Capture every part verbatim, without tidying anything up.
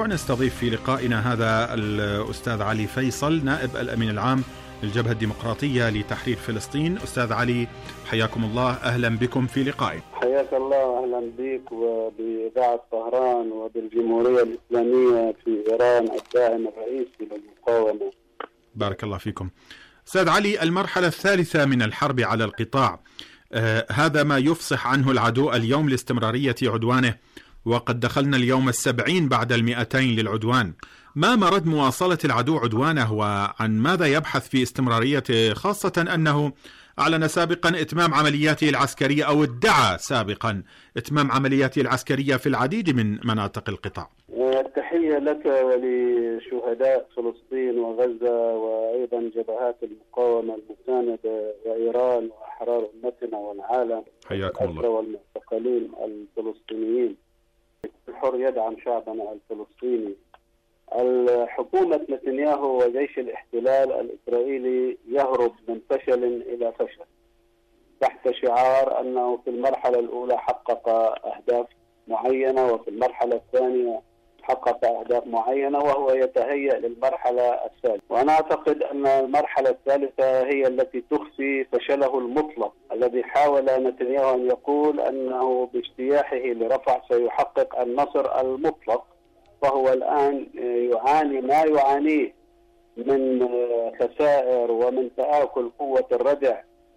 الأسبوع نستضيف في لقائنا هذا الأستاذ علي فيصل، نائب الأمين العام للجبهة الديمقراطية لتحرير فلسطين. أستاذ علي حياكم الله، أهلا بكم في لقائي. حياك الله وأهلا بك وبإذاعة طهران وبالجمهورية الإسلامية في إيران الداعم الرئيسي للمقاومة. بارك الله فيكم. أستاذ علي، المرحلة الثالثة من الحرب على القطاع، آه هذا ما يفصح عنه العدو اليوم لاستمرارية عدوانه، وقد دخلنا اليوم السبعين بعد المئتين للعدوان. ما مرد مواصلة العدو عدوانه وعن ماذا يبحث في استمراريته، خاصة أنه أعلن سابقا إتمام عملياته العسكرية أو ادعى سابقا إتمام عملياته العسكرية في العديد من مناطق القطاع؟ التحية لك ولشهداء فلسطين وغزة وأيضا جبهات المقاومة المساندة وإيران وأحرار أمتنا والعالم. حياكم الله. والمعتقلين الفلسطينيين. الحر يدعم شعبنا الفلسطيني. الحكومة نتنياهو وجيش الاحتلال الإسرائيلي يهرب من فشل إلى فشل تحت شعار أنه في المرحلة الأولى حقق أهداف معينة وفي المرحلة الثانية حقق أهداف معينة وهو يتهيأ للمرحلة الثالثة. وأنا أعتقد أن المرحلة الثالثة هي التي تخفي فشله المطلق الذي حاول نتنياهو أن يقول أنه باجتياحه لرفح سيحقق النصر المطلق، فهو الآن يعاني ما يعانيه من خسائر ومن تآكل قوة الردع.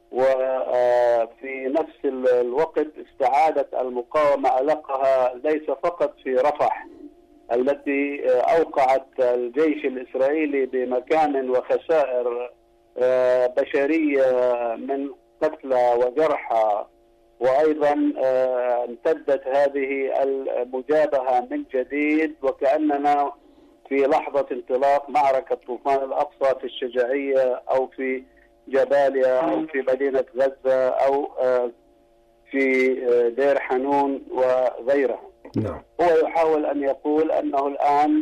وفي نفس الوقت استعادت المقاومة ألقها ليس فقط في رفح التي أوقعت الجيش الإسرائيلي بمكان وخسائر بشرية من قتلى وجرحى، وأيضا امتدت هذه المجابهة من جديد وكأننا في لحظة انطلاق معركة طوفان الأقصى في الشجاعية أو في جباليا أو في مدينة غزة أو في دير حنون وغيرها. نعم. هو يحاول أن يقول أنه الآن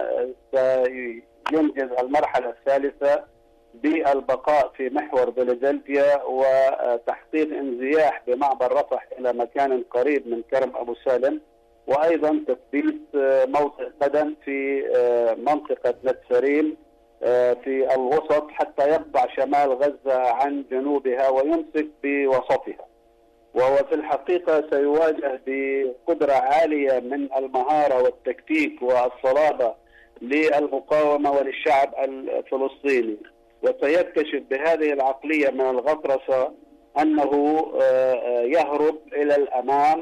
سينجز المرحلة الثالثة بالبقاء في محور فيلادلفيا وتحقيق انزياح بمعبر رفح إلى مكان قريب من كرم أبو سالم، وأيضا تثبيت موطئ قدم في منطقة نتسريم في الوسط حتى يقطع شمال غزة عن جنوبها ويمسك بوسطها. وهو في الحقيقة سيواجه بقدرة عالية من المهارة والتكتيك والصلابة للمقاومة وللشعب الفلسطيني، وسيكتشف بهذه العقلية من الغطرسة أنه يهرب إلى الأمام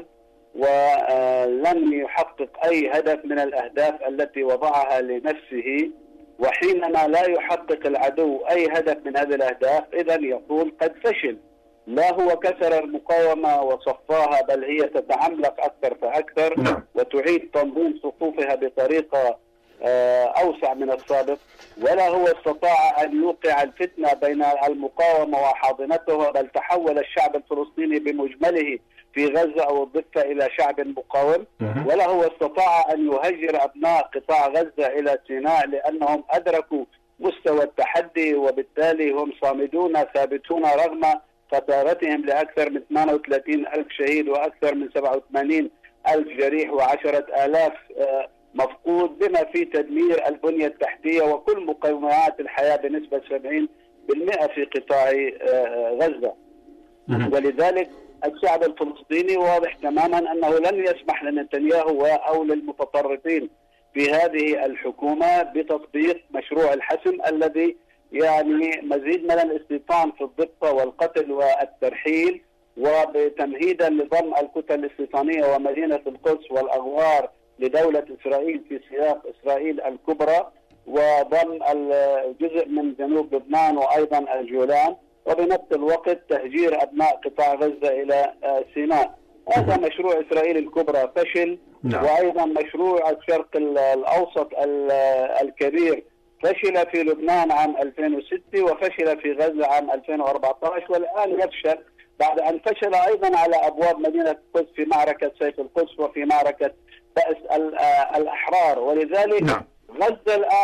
ولن يحقق أي هدف من الأهداف التي وضعها لنفسه. وحينما لا يحقق العدو أي هدف من هذه الأهداف إذن يقول قد فشل. لا هو كسر المقاومة وصفاها، بل هي تتعملق أكثر فأكثر وتعيد تنظيم صفوفها بطريقة أوسع من السابق، ولا هو استطاع أن يوقع الفتنة بين المقاومة وحاضنتها، بل تحول الشعب الفلسطيني بمجمله في غزة أو الضفة إلى شعب مقاوم، ولا هو استطاع أن يهجر أبناء قطاع غزة إلى سيناء لأنهم أدركوا مستوى التحدي، وبالتالي هم صامدون ثابتون رغم خسارتهم لأكثر من ثمانية وثلاثين ألف شهيد وأكثر من سبعة وثمانين ألف جريح وعشرة آلاف مفقود، بما في تدمير البنية التحتية وكل مقومات الحياة بنسبة سبعين بالمئة في قطاع غزة. ولذلك الشعب الفلسطيني واضح تماما أنه لن يسمح لنتنياهو أو للمتطرفين في هذه الحكومة بتطبيق مشروع الحسم الذي يعني مزيد من الاستيطان في الضفة والقتل والترحيل، وبتمهيدا لضم الكتل الاستيطانية ومدينة القدس والأغوار لدولة إسرائيل في سياق إسرائيل الكبرى، وضم الجزء من جنوب لبنان وأيضا الجولان، وبنفس الوقت تهجير أبناء قطاع غزة إلى سيناء. هذا مشروع إسرائيل الكبرى فشل. نعم. وأيضا مشروع الشرق الأوسط الكبير فشل في لبنان عام ألفين وستة وفشل في غزة عام ألفين وأربعة عشر، والآن يفشل بعد أن فشل أيضا على أبواب مدينة القدس في معركة سيف القدس وفي معركة بأس الأحرار. ولذلك نعم. غزة الآن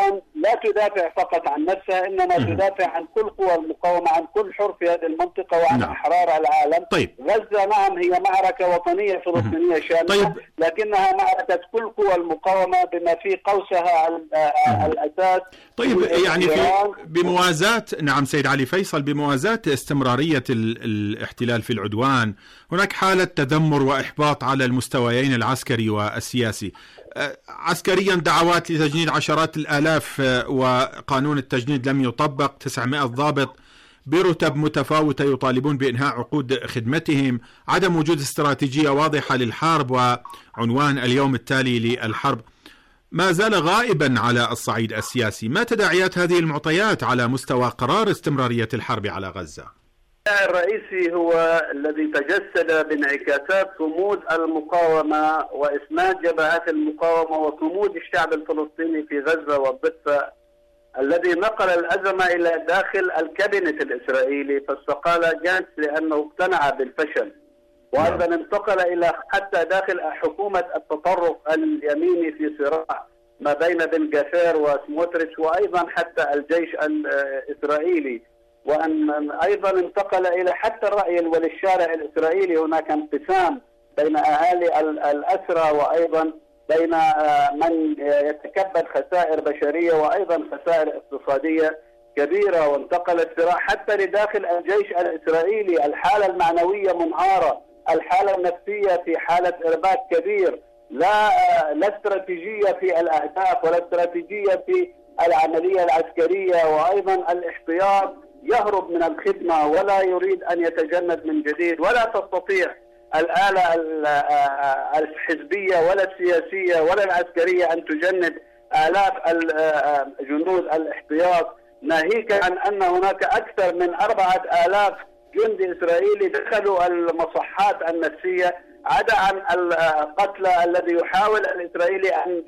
لا تدافع فقط عن نفسها، إنما م- تدافع عن كل قوى المقاومة، عن كل حر في هذه المنطقة، وعن نعم. أحرار العالم. طيب. غزة نعم هي معركة وطنية فلسطينية شاملة، طيب. لكنها معركة كل قوى المقاومة بما في قوسها الأساس. طيب يعني في بموازاة نعم سيد علي فيصل، بموازاة استمرارية الاحتلال في العدوان، هناك حالة تذمر وإحباط على المستويين العسكري والسياسي. عسكريا دعوات لتجنيد عشرات الآلاف وقانون التجنيد لم يطبق، تسعمائة ضابط برتب متفاوتة يطالبون بإنهاء عقود خدمتهم، عدم وجود استراتيجية واضحة للحرب وعنوان اليوم التالي للحرب ما زال غائبا على الصعيد السياسي. ما تداعيات هذه المعطيات على مستوى قرار استمرارية الحرب على غزة؟ الرئيسي هو الذي تجسد بانعكاسات صمود المقاومة وإسناد جبهات المقاومة وصمود الشعب الفلسطيني في غزة والضفة، الذي نقل الأزمة إلى داخل الكابينت الإسرائيلي فاستقال جانس لأنه اقتنع بالفشل، وأيضا انتقل إلى حتى داخل حكومة التطرف اليميني في صراع ما بين بن غفير وسموتريتش، وأيضا حتى الجيش الإسرائيلي، وأن أيضا انتقل إلى حتى الرأي وللشارع الإسرائيلي. هناك انقسام بين أهالي الأسرى وأيضا بين من يتكبد خسائر بشرية وأيضا خسائر اقتصادية كبيرة، وانتقل الصراع حتى لداخل الجيش الإسرائيلي. الحالة المعنوية منهارة، الحالة النفسية في حالة إرباك كبير، لا لا استراتيجية في الأهداف ولا استراتيجية في العملية العسكرية، وأيضا الاحتياط يهرب من الخدمة ولا يريد أن يتجند من جديد، ولا تستطيع الآلة الحزبية ولا السياسية ولا العسكرية أن تجند آلاف الجنود الاحتياط، ناهيك عن أن هناك أكثر من أربعة آلاف جندي إسرائيلي دخلوا المصحات النفسية، عدا عن القتلى الذي يحاول الإسرائيلي أن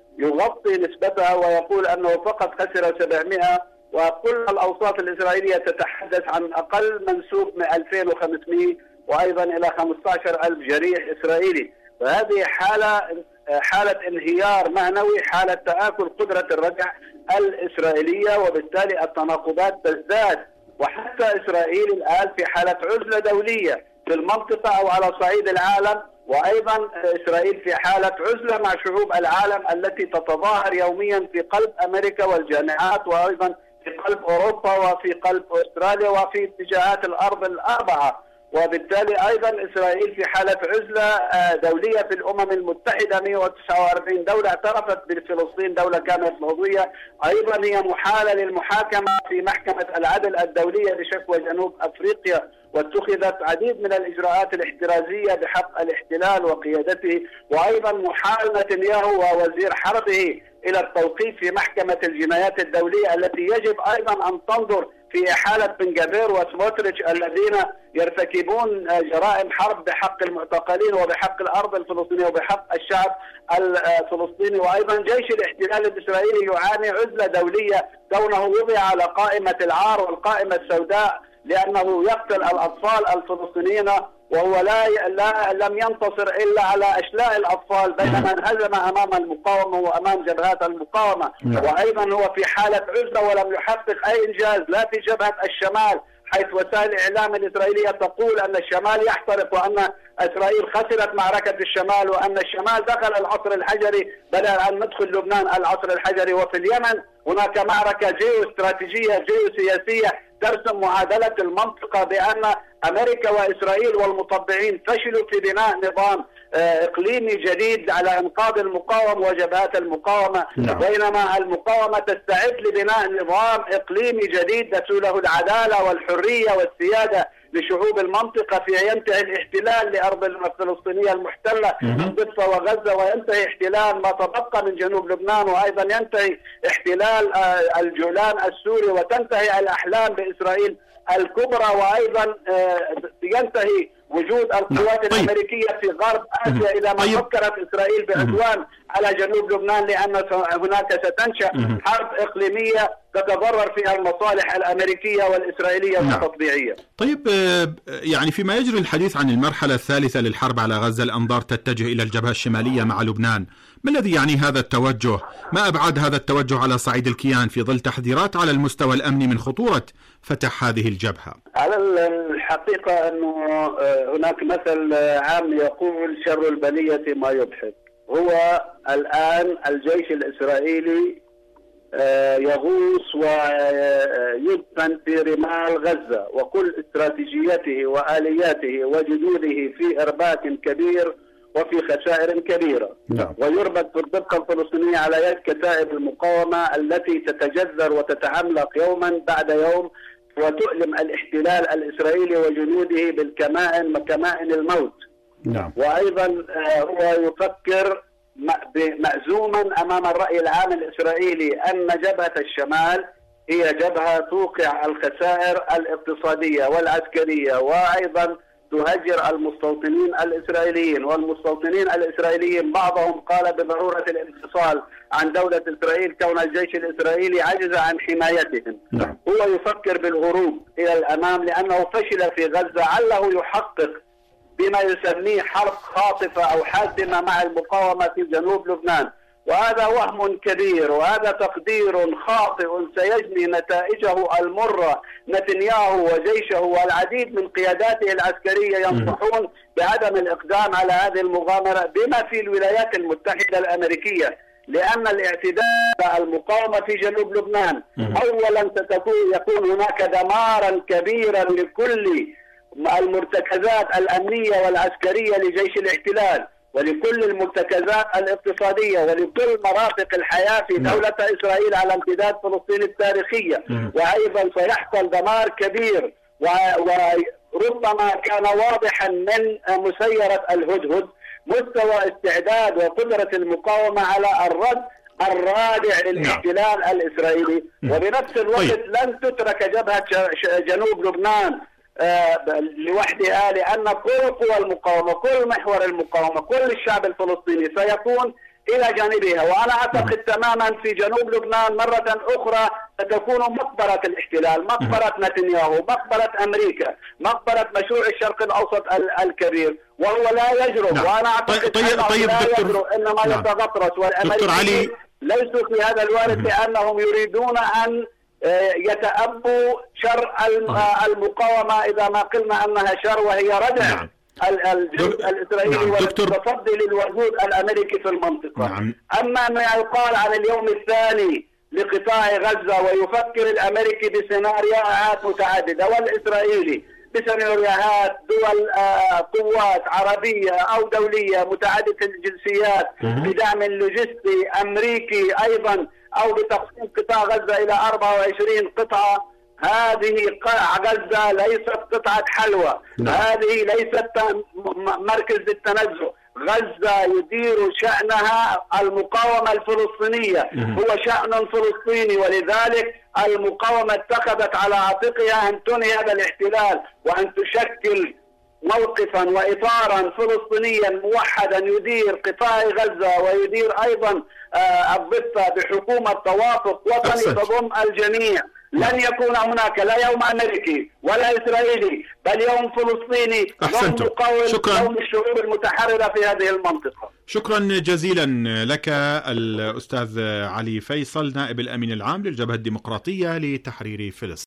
يغطي نسبتها ويقول أنه فقط خسر سبعمائة، وكل الأوساط الإسرائيلية تتحدث عن أقل منسوب من ألفين وخمسمائة وأيضا إلى خمسة عشر ألف جريح إسرائيلي. فهذه حالة حالة انهيار معنوي، حالة تآكل قدرة الردع الإسرائيلية، وبالتالي التناقضات تزداد. وحتى إسرائيل الآن في حالة عزلة دولية في المنطقة أو على صعيد العالم، وأيضا إسرائيل في حالة عزلة مع شعوب العالم التي تتظاهر يوميا في قلب أمريكا والجامعات، وأيضا في قلب أوروبا وفي قلب أستراليا وفي اتجاهات الأرض الأربعة. وبالتالي أيضا إسرائيل في حالة عزلة دولية في الأمم المتحدة، مئة وتسعة وأربعين دولة اعترفت بفلسطين دولة كاملة العضوية، أيضا هي محالة للمحاكمة في محكمة العدل الدولية بشكوى جنوب أفريقيا، واتخذت عديد من الإجراءات الاحترازية بحق الاحتلال وقيادته، وأيضا محال نتنياهو ووزير حربه إلى التوقيف في محكمة الجنايات الدولية التي يجب أيضا أن تنظر في إحالة بن غفير وسموتريتش الذين يرتكبون جرائم حرب بحق المعتقلين وبحق الأرض الفلسطينية وبحق الشعب الفلسطيني. وأيضا جيش الاحتلال الإسرائيلي يعاني عزلة دولية كونه وضع على قائمة العار والقائمة السوداء لأنه يقتل الأطفال الفلسطينيين، وهو لا, لا لم ينتصر إلا على أشلاء الأطفال، بينما انهزم أمام المقاومة وأمام جبهات المقاومة. وأيضا هو في حالة عزلة ولم يحقق أي إنجاز لا في جبهة الشمال، حيث وسائل الإعلام الإسرائيلية تقول أن الشمال يحترق وأن إسرائيل خسرت معركة الشمال وأن الشمال دخل العصر الحجري بدل أن ندخل لبنان العصر الحجري. وفي اليمن هناك معركة جيو استراتيجية جيو سياسية ترسم معادلة المنطقة بأن أمريكا وإسرائيل والمطبعين فشلوا في بناء نظام إقليمي جديد على إنقاذ المقاومة وجبهات المقاومة، بينما المقاومة تستعد لبناء نظام إقليمي جديد تسوله العدالة والحرية والسيادة لشعوب المنطقة، في ينتهي الاحتلال لأرض الفلسطينية المحتلة من الضفة وغزة، وينتهي احتلال ما تبقى من جنوب لبنان، وأيضا ينتهي احتلال الجولان السوري، وتنتهي الأحلام بإسرائيل الكبرى، وأيضا ينتهي وجود القوات طيب. الأمريكية في غرب آسيا إذا ما طيب. فكرت إسرائيل بعدوان على جنوب لبنان، لأن هناك ستنشأ حرب إقليمية تتضرر فيها المصالح الأمريكية والإسرائيلية والتطبيعية. طيب يعني فيما يجري الحديث عن المرحلة الثالثة للحرب على غزة، الأنظار تتجه إلى الجبهة الشمالية مع لبنان. ما الذي يعني هذا التوجه؟ ما أبعاد هذا التوجه على صعيد الكيان في ظل تحذيرات على المستوى الأمني من خطورة فتح هذه الجبهة؟ على الحقيقة أنه هناك مثل عام يقول شر البلية ما يضحك. هو الآن الجيش الإسرائيلي يغوص ويدفن في رمال غزة، وكل استراتيجيته وآلياته وجنوده في إرباك كبير وفي خسائر كبيرة. نعم. ويربط في الدقة الفلسطينية على يد كتائب المقاومة التي تتجذر وتتعملق يوما بعد يوم وتؤلم الاحتلال الإسرائيلي وجنوده بالكمائن كمائن الموت. نعم. وأيضا هو يفكر مأزوما أمام الرأي العام الإسرائيلي أن جبهة الشمال هي جبهة توقع الخسائر الاقتصادية والعسكرية، وأيضا تهجر المستوطنين الإسرائيليين. والمستوطنين الإسرائيليين بعضهم قال بضرورة الانفصال عن دولة إسرائيل كون الجيش الإسرائيلي عجز عن حمايتهم. نعم. هو يفكر بالهروب إلى الأمام لأنه فشل في غزة، عله يحقق بما يسميه حرب خاطفة أو حاسمة مع المقاومة في جنوب لبنان، وهذا وهم كبير وهذا تقدير خاطئ سيجني نتائجه المرة. نتنياهو وجيشه والعديد من قياداته العسكرية ينصحون بعدم الإقدام على هذه المغامرة بما في الولايات المتحدة الأمريكية، لأن الاعتداء على المقاومة في جنوب لبنان أولا ستكون يكون هناك دمارا كبيرا لكل المرتكزات الأمنية والعسكرية لجيش الاحتلال، ولكل المرتكزات الاقتصادية، ولكل مرافق الحياة في دولة إسرائيل على امتداد فلسطين التاريخية. وأيضا سيحصل دمار كبير، وربما كان واضحا من مسيرة الهدهد مستوى استعداد وقدرة المقاومة على الرد الرادع للاحتلال الإسرائيلي. وبنفس الوقت لن تترك جبهة جنوب لبنان لوحدها، لأن كل قوى المقاومة، كل محور المقاومة، كل الشعب الفلسطيني سيكون إلى جانبها. وأنا أعتقد تماما في جنوب لبنان مرة أخرى ستكون مقبرة الاحتلال، مقبرة نتنياهو، مقبرة أمريكا، مقبرة مشروع الشرق الأوسط الكبير، وهو لا يجرؤ. نعم. وأنا أعتقد طيب أنه طيب لا دكتور... يجرؤ، إنما نعم. يتغطرس. والأمريكيين ليسوا في هذا الوارد لأنهم يريدون أن يتأبوا شر المقاومة إذا ما قلنا أنها شر، وهي ردع. نعم. الجيش الإسرائيلي. نعم. والتصدي للوجود الأمريكي في المنطقة. نعم. أما ما يقال عن اليوم الثاني لقطاع غزة ويفكر الأمريكي بسيناريوهات متعددة والإسرائيلي بسيناريوهات دول آه قوات عربية أو دولية متعددة الجنسيات بدعم لوجستي أمريكي أيضا، أو بتقسيم قطاع غزة إلى أربعة وعشرين قطعة. هذه غزة ليست قطعة حلوى. نعم. هذه ليست مركز للتنزه. غزة يدير شأنها المقاومة الفلسطينية. مم. هو شأن فلسطيني، ولذلك المقاومة اتخذت على عاتقها أن تنهي هذا الاحتلال وأن تشكل موقفا وإطارا فلسطينيا موحدا يدير قطاع غزة ويدير أيضا آه الضفة بحكومة توافق وطني تضم الجميع. لن يكون هناك لا يوم أمريكي ولا إسرائيلي، بل يوم فلسطيني يوم يقاوم يوم الشعوب المتحررة في هذه المنطقة. شكرا جزيلا لك الأستاذ علي فيصل، نائب الأمين العام للجبهة الديمقراطية لتحرير فلسطين.